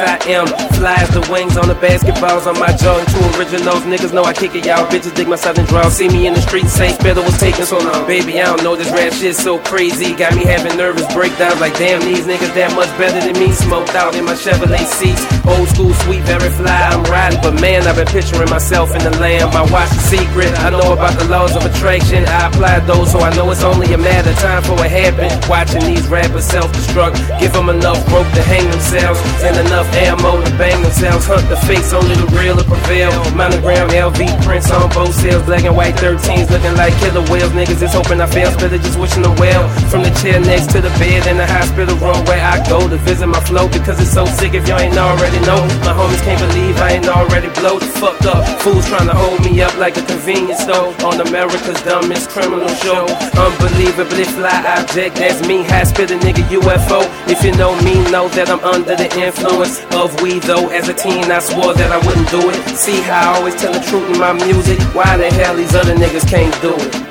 I am. Fly as the wings on the basketballs on my jaw. And two originals, niggas know I kick it, y'all bitches dig my southern draw. See me in the streets, say better was taking so long. Baby, I don't know, this rap shit's so crazy. Got me having nervous breakdowns like damn, these niggas that much better than me. Smoked out in my Chevrolet seats. Old school sweet, very fly, I'm riding. But man, I've been picturing myself in the Lamb. I watch The Secret, I know about the laws of attraction. I apply those, so I know it's only a matter of time for it happen. Watching these rappers self-destruct. Give them enough rope to hang themselves and enough ammo to bang themselves. Hunt the fakes, only the real to prevail. Monogram LV prints on both sales. Black and white 13s looking like killer whales. Niggas is hoping I fail, better just wishing them well. From the chair next to the bed in the hospital room where I go to visit my flow, because it's so sick if y'all ain't already know. My homies can't believe I ain't already blowed the fuck up. Fools trying to hold me up like a convenience store on America's dumbest criminal show. Unbelievably fly object, that's me, high spit a nigga UFO. If you know me, know that I'm under the influence of weed though. As a teen I swore that I wouldn't do it. See how I always tell the truth in my music. Why the hell these other niggas can't do it?